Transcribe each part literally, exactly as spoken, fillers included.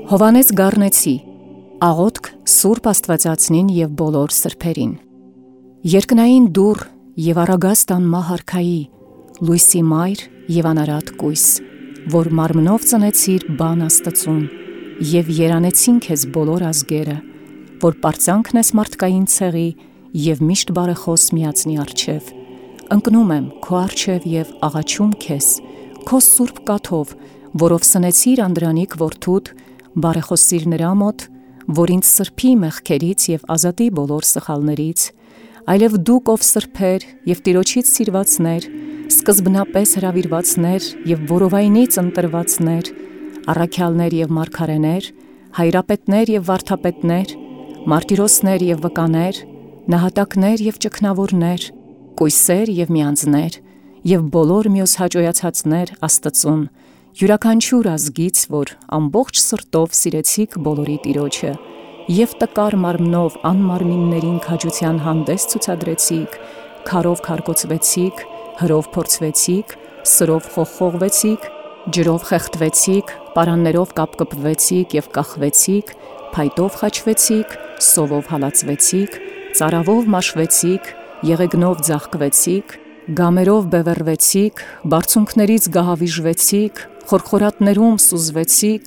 Հովանես Գառնեցի, աղոթք Սուրբ Աստվածածնին և բոլոր սրբերին։ Երկնային դուռ և առագաստան մահարքայի, լույսի մայր և անարատ կույս, որ մարմնով ծնեցիր բան Աստծուն, և երանեցին քեզ բոլոր ազգերը, որ պարծանքն ես մարդկային ցեղի և միշտ բարեխոս միածնի առջև, ընկնում եմ քո առջև և աղաչում քեզ, քո սուրբ կաթով, որով սնեցիր անդրանիկ որդուդ, բարեխոսիր նրա մոտ, որ ինձ սրբի մեղքերից և ազատի բոլոր սխալներից, այլև դուք ով սրբեր և Տիրոջից սիրվածներ, սկզբնապես հրավիրվածներ և որովայնից ընտրվածներ, առաքյալներ և մարգարեներ, հայրապետներ և վարդապետներ, մարտիրոսներ և վկաներ, նահատակներ և ճգնավորներ, կույսեր և միանձներ, և բոլոր մյուս հաճոյացածներ Աստծուն, յուրաքանչյուր ազգից, որ ամբողջ սրտով սիրեցիք բոլորի Տիրոջը, և տկար մարմնով անմարմիններին քաջության հանդես ցուցադրեցիք, քարով քարկոծվեցիք, հրով փորձվեցիք, սրով խողխողվեցիք, ջրով խեղդվեցիք, պարաններով կապկպվեցիք և կախվեցիք, փայտով խաչվեցիք, սովով հալածվեցիք, ծարավով մաշվեցիք, եղեգնով ձաղկվեցիք, գամերով բևեռվեցիք, բարձունքներից գահավիժվեցիք, խորխորատներում սուզվեցիք,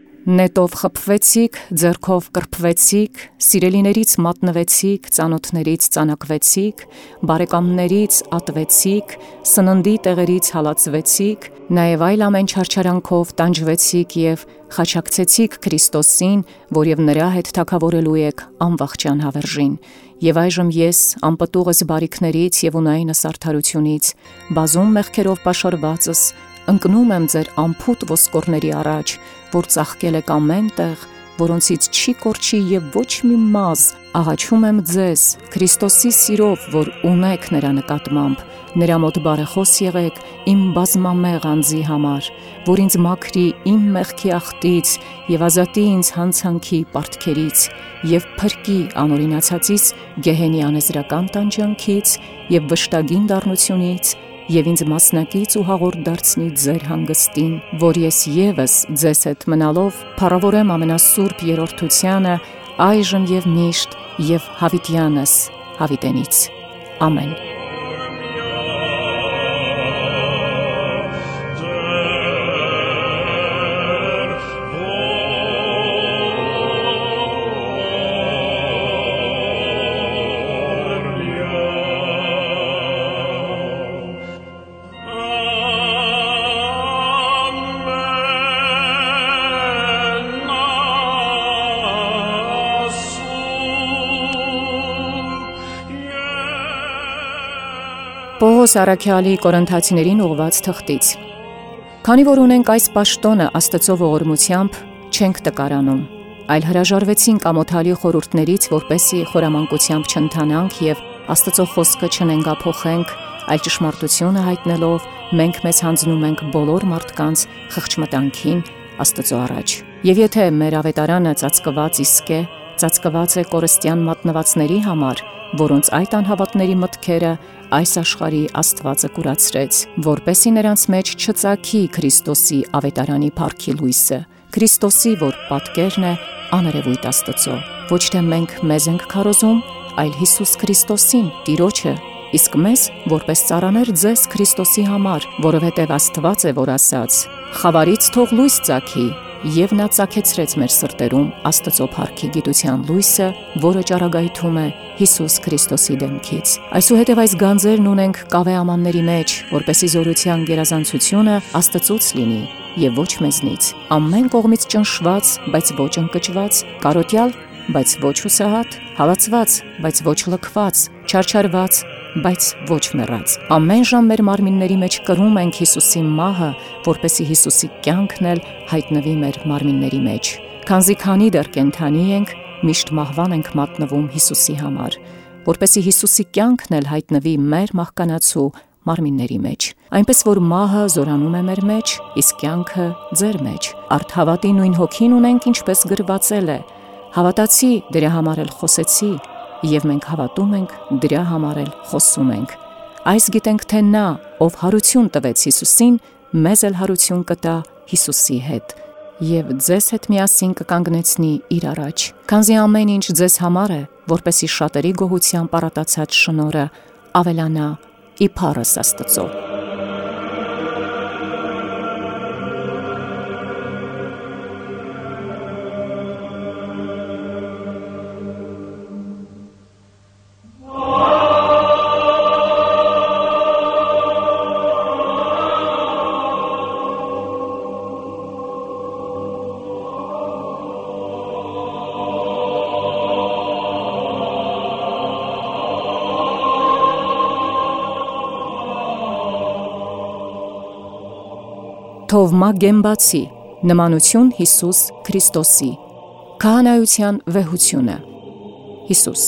նետով խփվեցիք, ձեռքով կրփվեցիք, սիրելիներից մատնվեցիք, ծանոթներից ծանակվեցիք, բարեկամներից ատվեցիք, սննդի տեղերից հալածվեցիք, նաև այլ ամեն չարչարանքով տանջվեցիք և խաչակցեցիք Քրիստոսին, որ և նրա հետ թագավորելու եք անվախճան հավերժին, և այժմ ես անպտուղս բարիքներից և ունայնս արդարությունից, բազում մեղքերով պաշարվածս, ընկնում եմ ձեր անփութ ոսկորների առաջ, որ ծաղկել եք ամեն տեղ, որոնցից չի կորչի և ոչ մի մազ, աղաչում եմ ձեզ, Քրիստոսի սիրով, որ ունեք նրա նկատմամբ, նրա մոտ բարեխոս եղեք իմ բազմամեղ անձի համար, որ ինձ մաքրի իմ մեղքի աղտից և ազատի ինձ հանցանքի պարտքերից և փրկի անօրինացածից գեհենի անեզրական տանջանքից և վշտագին դառնությունից և ինձ մասնակից ու հաղորդ դարձնի ձեր հանգստին, որ ես ևս ձեզ հետ մնալով փառավորեմ ամենասուրբ երրորդությանը այժմ և միշտ և հավիտյանս հավիտենից, ամեն։ Պողոս առաքյալի Կորինթացիներին ուղղված թղթից։ Քանի որ ունենք այս պաշտոնը Աստծո ողորմությամբ, չենք տկարանում, այլ հրաժարվեցինք ամոթալի խորհուրդներից, որպեսզի խորամանկությամբ չընթանանք և Աստծո խոսքը չնենգափոխենք, այլ ճշմարտությունը հայտնելով, մենք մեզ հանձնում ենք բոլոր մարդկանց խղճմտանքին Աստծո առաջ։ Եվ եթե մեր ավետարանը ծածկված իսկ է, ծածկված է կորստյան մատնվածների համար, որոնց այդ անհավատների մտքերը այս աշխարհի աստվածը կուրացրեց, որպեսզի նրանց մեջ չծագի Քրիստոսի ավետարանի փառքի լույսը, Քրիստոսի, որ պատկերն է աներևույթ Աստծո։ Ոչ թե մենք մեզ ենք քարոզում, այլ Հիսուս Քրիստոսին, Տիրոջը, իսկ մեզ որպես ծառաներ ձեզ Քրիստոսի համար, որովհետև Աստված է, որ ասաց. «Խավարից թող լույս ծագի», և նա ծագեցրեց մեր սրտերում Աստծո փառքի գիտության լույսը, որը ճառագայթում է Հիսուս Քրիստոսի դեմքից։ Այսուհետև այս գանձերն ունենք կավե ամանների մեջ, որպեսզի զորության գերազանցությունը Աստծուց լինի և ոչ մեզնից, ամեն կողմից ճնշված, բայց ոչ ընկճված, կարոտյալ, բայց ոչ հուսահատ, հալածված, բայց ոչ լքված, չարչարված, բայց ոչ մեռած։ Ամեն ժամ մեր մարմինների մեջ կրում ենք Հիսուսի մահը, որպեսզի Հիսուսի կյանքն էլ հայտնվի մեր մարմինների մեջ։ Քանզի քանի դեռ կենդանի ենք, միշտ մահվան ենք մատնվում Հիսուսի համար, որպեսզի Հիսուսի կյանքն էլ հայտնվի մեր մահկանացու մարմինների մեջ։ Այնպես որ մահը զորանում է մեր մեջ, իսկ կյանքը ձեր մեջ։ Արդ հավատի նույն հոգին ունենք, ինչպես գրվածել է. հավատացի, դրա համար էլ խոսեցի, և մենք հավատում ենք, դրա համար էլ խոսում ենք։ Այս գիտենք, թե նա, ով հարություն տվեց Հիսուսին, մեզ էլ հարություն կտա Հիսուսի հետ։ և ձեզ հետ միասին կկանգնեցնի իր առաջ, քանզի ամեն ինչ ձեզ համար է, որպեսզի շատերի գոհությամբ առատացած շնորհը ավելանա ի փառս Աստծո։ Թովմա Գեմբացի, նմանություն Հիսուս Քրիստոսի, քահանայության վեհությունը։ Հիսուս.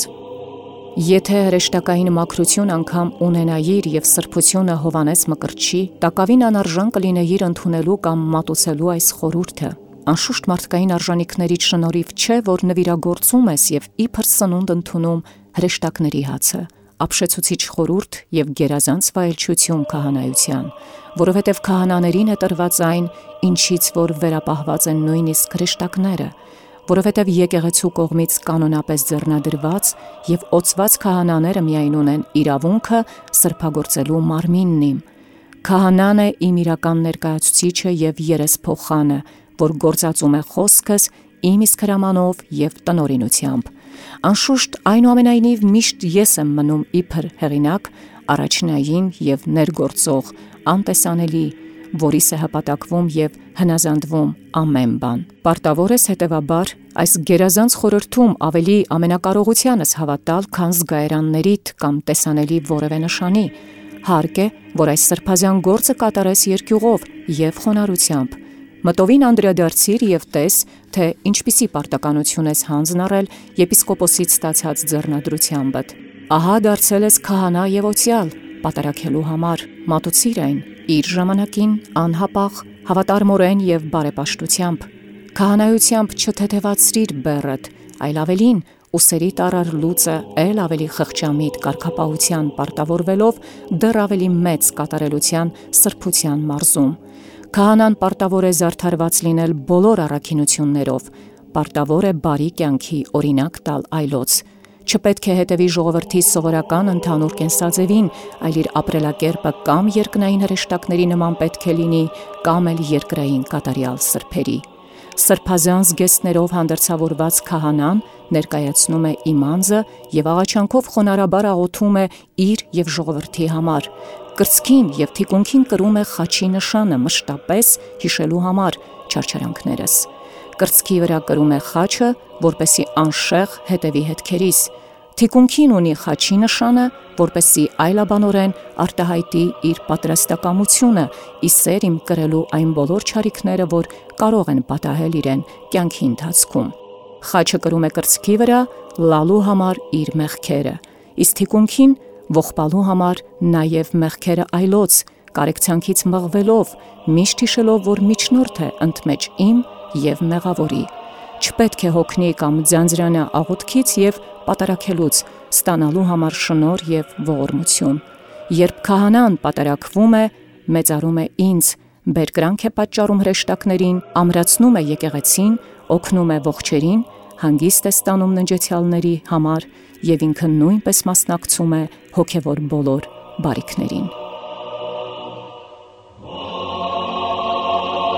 Եթե հրեշտակային մաքրություն անգամ ունենայիր և սրբությունը Հովանես Մկրտչի, տակավին անարժան կլինեիր ընդունելու կամ մատուցելու այս խորհուրդը։ Անշուշտ մարդկային արժանիքներից շնորհիվ չէ, որ նվիրագործում ես և իբր սնունդ ընդունում հրեշտակների հացը, ապշեցուցիչ խորհուրդ և գերազանց վայելչություն քահանայության, որովհետև քահանաներին է տրված այն, ինչից որ վերապահված են նույնիսկ հրեշտակները, որովհետև եկեղեցու կողմից կանոնապես ձեռնադրված և օծված քահանաները միայն ունեն իրավունքը սրբագործելու մարմինն իմ։ Քահանան է իմ իրական ներկայացուցիչը և երեսփոխանը, որ գործածում է խոսքս իմ իսկ հրամանով և տնօրինությամբ։ Անշուշտ այնուամենայնիվ միշտ ես եմ մնում իբր հեղինակ, առաջնային և ներգործող, անտեսանելի, որիս է հպատակվում և հնազանդվում ամեն բան։ Պարտավոր ես հետևաբար այս գերազանց խորհրդում ավելի ամենակարողությանս հավատալ, քան զգայարաններիդ կամ տեսանելի որևէ նշանի։ Հարկ է, որ այս սրբազան գործը կատարես երկյուղով և խոնարհությամբ։ Մտովին անդրադարձիր և տես, թե ինչպիսի պարտականություն ես հանձն առել եպիսկոպոսից ստացած ձեռնադրությամբդ։ Ահա դարձել ես քահանա և օծյալ, պատարագելու համար, մատուցիր այն իր ժամանակին, անհապաղ, հավատարմորեն և բարեպաշտությամբ։ Քահանայությամբ չթեթևացրիր բեռդ, այլ ավելին, ուսերիդ առար լուծը էլ ավելի խղճամիտ կարգապահության պարտավորվելով դեռ ավելի մեծ կատարելության սրբության մարզում։ Քահանան պարտավոր է զարդարված լինել բոլոր առաքինություններով, պարտավոր է բարի կյանքի օրինակ տալ այլոց։ Չպետք է հետևի ժողովրդի սովորական ընդհանուր կենսաձևին, այլ իր ապրելակերպը կամ երկնային հրեշտակների նման պետք է լինի, կամ էլ երկրային կատարյալ սրբերի։ Սրբազան զգեստներով հանդերձավորված քահանան ներկայացնում է իմ անձը և աղաչանքով խոնարհաբար աղոթում է իր և ժողովրդի համար։ Կրծքին և թիկունքին կրում է խաչի նշանը մշտապես հիշելու համար չարչարանքներս։ Կրծքի վրա կրում է խաչը, որպեսզի անշեղ հետևի հետքերիս։ Թիկունքին ունի խաչի նշանը, որպեսզի այլաբանորեն արտահայտի իր պատրաստակամությունը ի սեր իմ կրելու այն բոլոր չարիքները, որ կարող են պատահել իրեն կյանքի ընթացքում։ Խաչը կրում է կրծքի վրա լալու համար իր մեղքերը, իսկ թիկունքին ողբալու համար նաև մեղքերը այլոց, կարեկցանքից մղվելով, միշտ հիշելով, որ միջնորդ է ընդմեջ իմ և մեղավորի։ Չպետք է հոգնի կամ ձանձրանա աղոթքից և պատարագելուց, ստանալու համար շնորհ և ողորմություն։ Երբ քահանան պատարագվում է, մեծարում է ինձ, բերկրանք է պատճառում հրեշտակներին, ամրացնում է եկեղեցին, օգնում է ողջերին, հանգիստ է ստանում ննջեցյալների համար և ինքը նույնպես մասնակցում է հոգևոր բոլոր բարիքներին։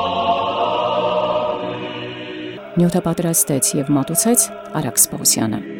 Նյութը պատրաստեց և մատուցեց Արաքս Պողոսյանը։